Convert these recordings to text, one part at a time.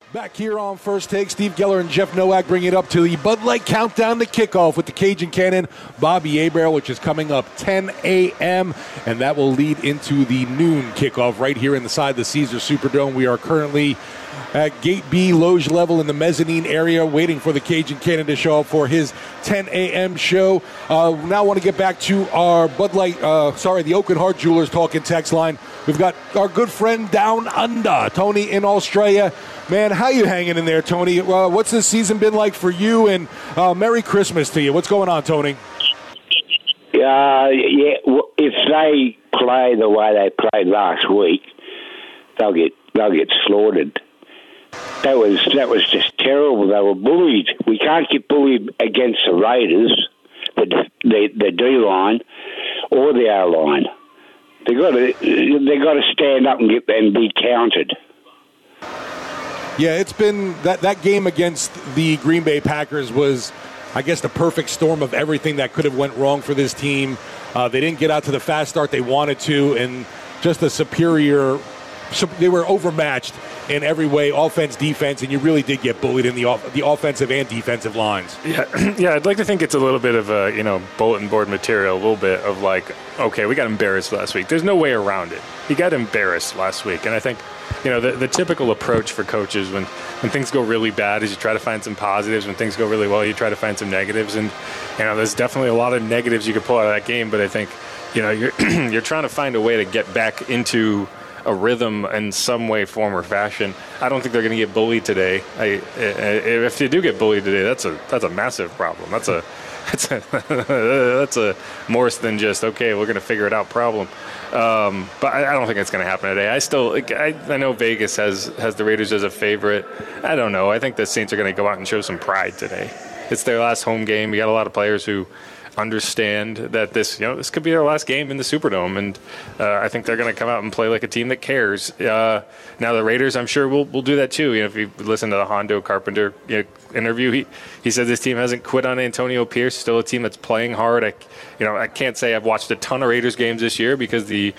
Back here on First Take, Steve Geller and Jeff Nowak bring it up to the Bud Light Countdown to Kickoff with the Cajun Cannon, Bobby Hebert, which is coming up 10 a.m., and that will lead into the noon kickoff right here inside the Caesars Superdome. We are currently at Gate B, loge level in the mezzanine area, waiting for the Cajun Cannon to show up for his 10 a.m. show. Now I want to get back to our the Oakland Heart Jewelers talking text line. We've got our good friend down under, Tony in Australia. Man, how you hanging in there, Tony? What's this season been like for you? And Merry Christmas to you. What's going on, Tony? If they play the way they played last week, they'll get slaughtered. That was just terrible. They were bullied. We can't get bullied against the Raiders, the D line, or the O line. They got to stand up and be counted. Yeah, it's been that game against the Green Bay Packers was, I guess, the perfect storm of everything that could have went wrong for this team. They didn't get out to the fast start they wanted to, and just a superior. They were overmatched in every way, offense, defense, and you really did get bullied in the offensive and defensive lines. Yeah, I'd like to think it's a little bit of a bulletin board material, a little bit of like, okay, we got embarrassed last week. There's no way around it. You got embarrassed last week, and I think the typical approach for coaches when things go really bad is you try to find some positives. When things go really well, you try to find some negatives, and there's definitely a lot of negatives you could pull out of that game. But I think you're trying to find a way to get back into a rhythm in some way, form, or fashion. I don't think they're going to get bullied today. If they do get bullied today, that's a massive problem. That's a more than just, okay, we're going to figure it out problem. But I don't think it's going to happen today. I know Vegas has the Raiders as a favorite. I don't know. I think the Saints are going to go out and show some pride today. It's their last home game. You got a lot of players who understand that this could be their last game in the Superdome, and I think they're going to come out and play like a team that cares. Now the Raiders, I'm sure, will do that too. If you listen to the Hondo Carpenter interview, he said this team hasn't quit on Antonio Pierce. Still a team that's playing hard. I can't say I've watched a ton of Raiders games this year because they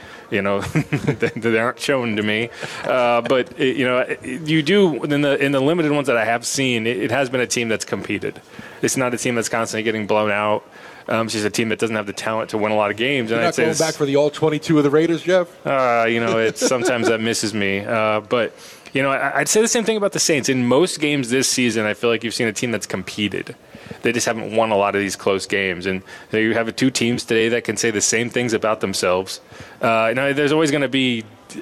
aren't shown to me. But you do in the limited ones that I have seen, it has been a team that's competed. It's not a team that's constantly getting blown out. It's just a team that doesn't have the talent to win a lot of games. You're not going back for the all 22 of the Raiders, Jeff? It's sometimes that misses me. But I'd say the same thing about the Saints. In most games this season, I feel like you've seen a team that's competed. They just haven't won a lot of these close games. And you have two teams today that can say the same things about themselves. There's always going to be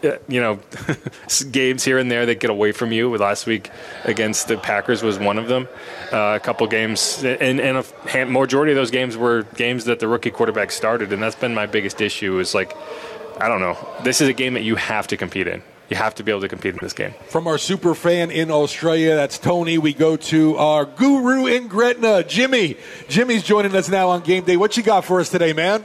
games here and there that get away from you. Last week against the Packers was one of them. A couple games, and a majority of those games were games that the rookie quarterback started, and that's been my biggest issue is I don't know. This is a game that you have to compete in. You have to be able to compete in this game. From our super fan in Australia, that's Tony, we go to our guru in Gretna, Jimmy. Jimmy's joining us now on game day. What you got for us today, man?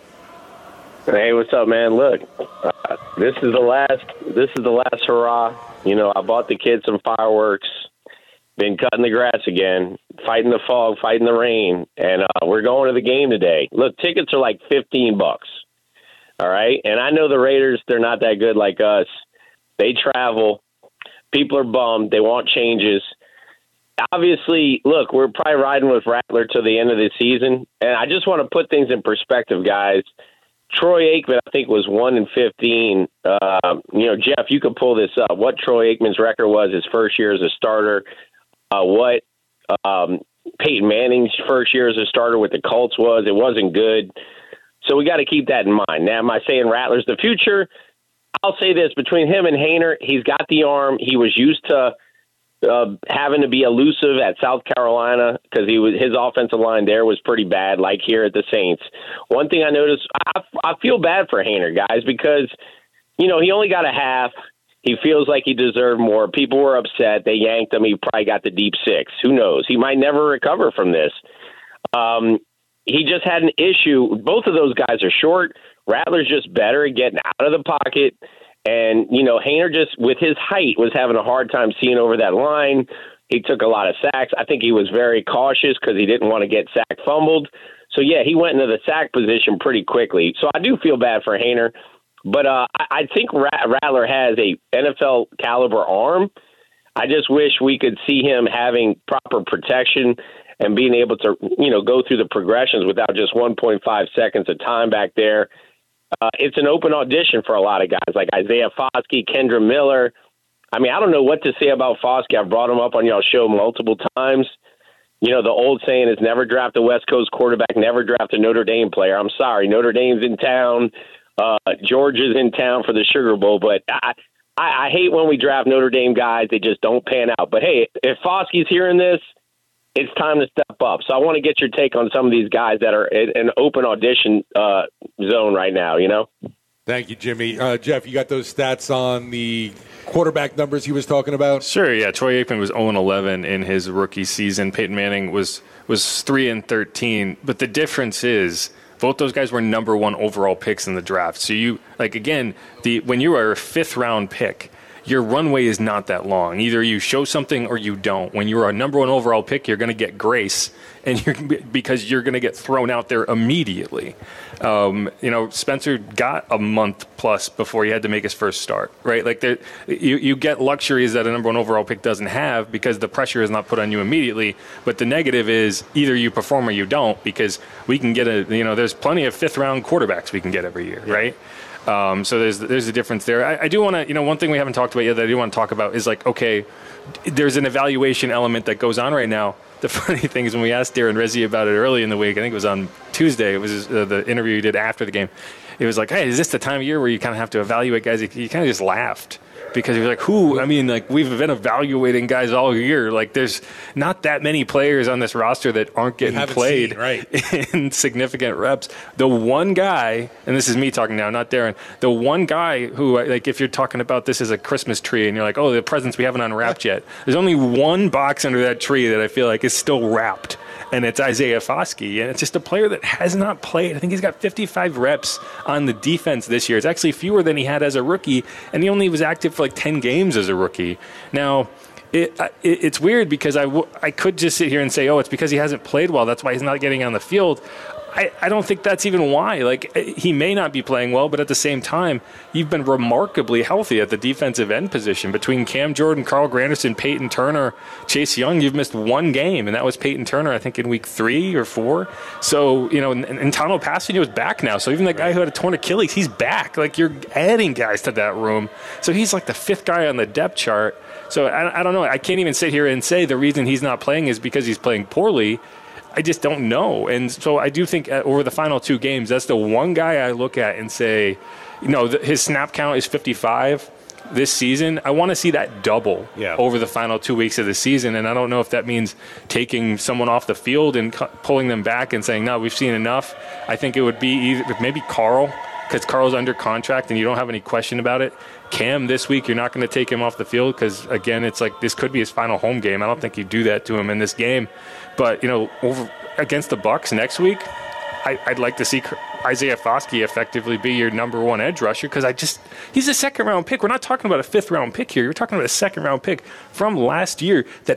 Hey, what's up, man? Look, this is the last hurrah. I bought the kids some fireworks. Been cutting the grass again, fighting the fog, fighting the rain, and we're going to the game today. Look, tickets are like $15. All right, and I know the Raiders; they're not that good like us. They travel. People are bummed. They want changes. Obviously, look, we're probably riding with Rattler to the end of the season, and I just want to put things in perspective, guys. Troy Aikman, I think, was 1-15. Jeff, you could pull this up. What Troy Aikman's record was his first year as a starter. What Peyton Manning's first year as a starter with the Colts was. It wasn't good. So we got to keep that in mind. Now, am I saying Rattler's the future? I'll say this. Between him and Haener, he's got the arm. He was used to having to be elusive at South Carolina because his offensive line there was pretty bad, like here at the Saints. One thing I noticed, I feel bad for Haener, guys, because, he only got a half. He feels like he deserved more. People were upset. They yanked him. He probably got the deep six. Who knows? He might never recover from this. He just had an issue. Both of those guys are short. Rattler's just better at getting out of the pocket. And, Haener just, with his height, was having a hard time seeing over that line. He took a lot of sacks. I think he was very cautious because he didn't want to get sack fumbled. So, yeah, he went into the sack position pretty quickly. So I do feel bad for Haener. But I think Rattler has a NFL-caliber arm. I just wish we could see him having proper protection and being able to, go through the progressions without just 1.5 seconds of time back there. It's an open audition for a lot of guys like Isaiah Foskey, Kendra Miller. I mean, I don't know what to say about Foskey. I've brought him up on y'all's show multiple times. The old saying is never draft a West Coast quarterback, never draft a Notre Dame player. I'm sorry, Notre Dame's in town. Georgia's in town for the Sugar Bowl, but I hate when we draft Notre Dame guys. They just don't pan out. But, hey, if Foskey's hearing this, it's time to step up. So I want to get your take on some of these guys that are in an open audition zone right now, Thank you, Jimmy. Jeff, you got those stats on the quarterback numbers he was talking about? Sure, yeah. Troy Aikman was 0-11 in his rookie season. Peyton Manning was 3-13. But the difference is both those guys were number one overall picks in the draft. So when you are a fifth-round pick, your runway is not that long. Either you show something or you don't. When you're a number one overall pick, you're going to get grace, because you're going to get thrown out there immediately. Spencer got a month plus before he had to make his first start, right? Like you get luxuries that a number one overall pick doesn't have because the pressure is not put on you immediately. But the negative is either you perform or you don't, because we can get there's plenty of fifth round quarterbacks we can get every year, right? So there's a difference there. I do want to, one thing we haven't talked about yet that I do want to talk about is there's an evaluation element that goes on right now. The funny thing is when we asked Darren Rizzi about it early in the week, I think it was on Tuesday, it was the interview he did after the game. It was like, hey, is this the time of year where you kind of have to evaluate guys? He kind of just laughed. Because he was like, we've been evaluating guys all year. Like, there's not that many players on this roster that aren't getting played in significant reps. The one guy, and this is me talking now, not Darren, the one guy who, if you're talking about this as a Christmas tree and you're like, oh, the presents we haven't unwrapped yet, there's only one box under that tree that I feel like is still wrapped. And it's Isaiah Foskey. And it's just a player that has not played. I think he's got 55 reps on the defense this year. It's actually fewer than he had as a rookie. And he only was active for 10 games as a rookie. Now, it's weird because I could just sit here and say, oh, it's because he hasn't played well. That's why he's not getting on the field. I don't think that's even why. He may not be playing well, but at the same time, you've been remarkably healthy at the defensive end position. Between Cam Jordan, Carl Granderson, Peyton Turner, Chase Young, you've missed one game, and that was Peyton Turner, I think, in week 3 or 4. So, and Tano Passanio is back now. So even the guy who had a torn Achilles, he's back. You're adding guys to that room. So he's the 5th guy on the depth chart. So I don't know. I can't even sit here and say the reason he's not playing is because he's playing poorly. I just don't know. And so I do think over the final 2 games, that's the one guy I look at and say, his snap count is 55 this season. I want to see that double over the final 2 weeks of the season. And I don't know if that means taking someone off the field and pulling them back and saying, no, we've seen enough. I think it would be maybe Carl, because Carl's under contract and you don't have any question about it. Cam, this week, you're not going to take him off the field because, again, it's this could be his final home game. I don't think you do that to him in this game. But, over against the Bucs next week, I'd like to see Isaiah Foskey effectively be your number one edge rusher because he's a 2nd-round pick. We're not talking about a 5th-round pick here. You're talking about a 2nd-round pick from last year that,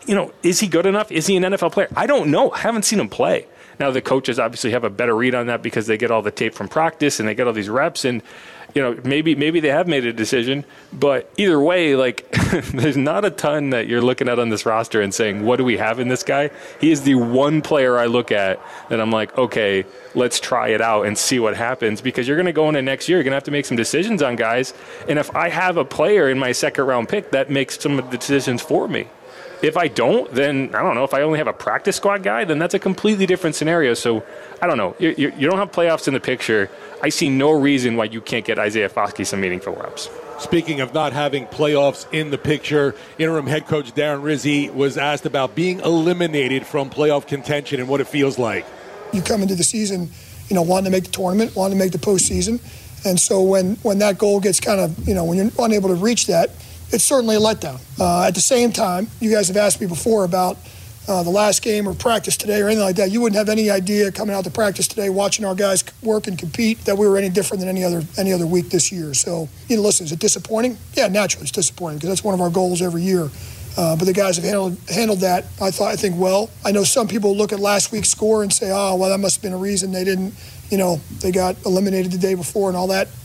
is he good enough? Is he an NFL player? I don't know. I haven't seen him play. Now, the coaches obviously have a better read on that because they get all the tape from practice and they get all these reps and, maybe they have made a decision, but either way, there's not a ton that you're looking at on this roster and saying, what do we have in this guy? He is the one player I look at that I'm like, okay, let's try it out and see what happens because you're going to go into next year. You're going to have to make some decisions on guys. And if I have a player in my 2nd-round pick, that makes some of the decisions for me. If I don't, then I don't know. If I only have a practice squad guy, then that's a completely different scenario. So I don't know. You don't have playoffs in the picture. I see no reason why you can't get Isaiah Foskey some meaningful reps. Speaking of not having playoffs in the picture, interim head coach Darren Rizzi was asked about being eliminated from playoff contention and what it feels like. You come into the season, wanting to make the tournament, wanting to make the postseason. And so when that goal gets kind of, when you're unable to reach that, it's certainly a letdown. At the same time, you guys have asked me before about the last game or practice today or anything like that. You wouldn't have any idea coming out to practice today, watching our guys work and compete, that we were any different than any other week this year. So, listen, is it disappointing? Yeah, naturally it's disappointing because that's one of our goals every year. But the guys have handled that, I think, well. I know some people look at last week's score and say, oh, well, that must have been a reason they didn't, they got eliminated the day before and all that.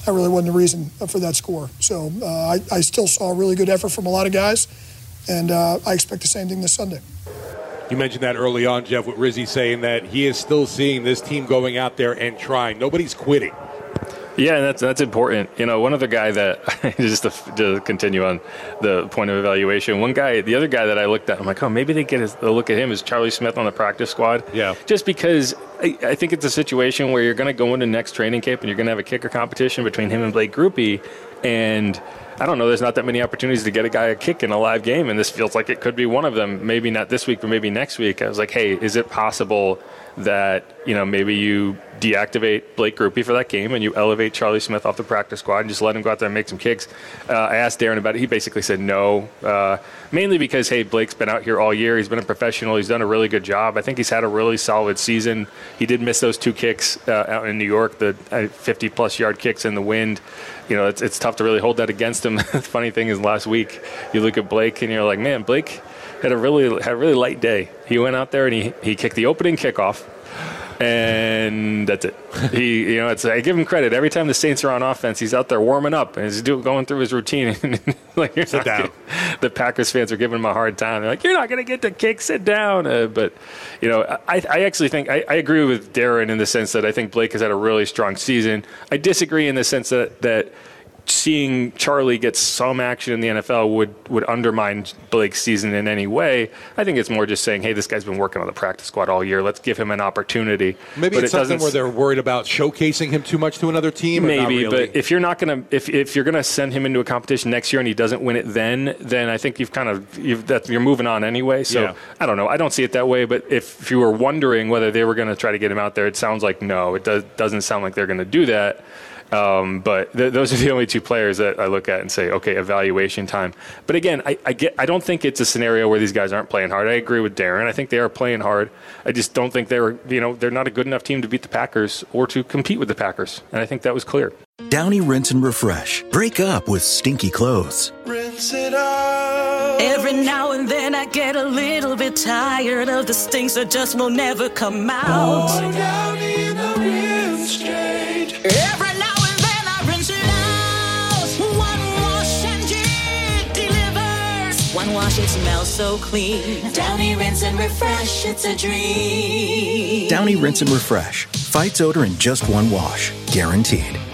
that really wasn't the reason for that score. So I still saw a really good effort from a lot of guys, and I expect the same thing this Sunday. You mentioned that early on, Jeff, with Rizzi saying that he is still seeing this team going out there and trying. Nobody's quitting. Yeah, and that's important. One other guy that, just to continue on the point of evaluation, the other guy that I looked at, I'm like, oh, maybe they get a look at him is Charlie Smith on the practice squad. Yeah. Just because I think it's a situation where you're going to go into next training camp and you're going to have a kicker competition between him and Blake Grupe, and I don't know, there's not that many opportunities to get a guy a kick in a live game, and this feels like it could be one of them. Maybe not this week, but maybe next week. I was like, hey, is it possible that, maybe you deactivate Blake Grupe for that game and you elevate Charlie Smith off the practice squad and just let him go out there and make some kicks? I asked Darren about it. He basically said no, mainly because, hey, Blake's been out here all year. He's been a professional. He's done a really good job. I think he's had a really solid season. He did miss those 2 kicks out in New York, the 50-plus yard kicks in the wind. It's tough to really hold that against him. The funny thing is, last week you look at Blake and you're like, man, Blake had a really light day. He went out there and he kicked the opening kickoff, and that's it. I give him credit. Every time the Saints are on offense, he's out there warming up and he's going through his routine. Like, sit down. The Packers fans are giving him a hard time. They're like, you're not going to get the kick. Sit down. But I actually think I agree with Darren in the sense that I think Blake has had a really strong season. I disagree in the sense that seeing Charlie get some action in the NFL would undermine Blake's season in any way. I think it's more just saying, hey, this guy's been working on the practice squad all year. Let's give him an opportunity. Maybe it's something where they're worried about showcasing him too much to another team. Maybe, but if you're not going to, if you're going to send him into a competition next year and he doesn't win it, then I think you're moving on anyway. So yeah. I don't know. I don't see it that way. But if you were wondering whether they were going to try to get him out there, it sounds like no. It doesn't sound like they're going to do that. But those are the only 2 players that I look at and say, okay, evaluation time. But again, I don't think it's a scenario where these guys aren't playing hard. I agree with Darren. I think they are playing hard. I just don't think they're not a good enough team to beat the Packers or to compete with the Packers. And I think that was clear. Downy Rinse and Refresh. Break up with stinky clothes. Rinse it out. Every now and then I get a little bit tired of the stinks that just will never come out. Oh, Downy in the rinse change. Every now and then I rinse it out. One wash and it delivers. One wash, it smells so clean. Downy Rinse and Refresh, it's a dream. Downy Rinse and Refresh. Fights odor in just one wash. Guaranteed.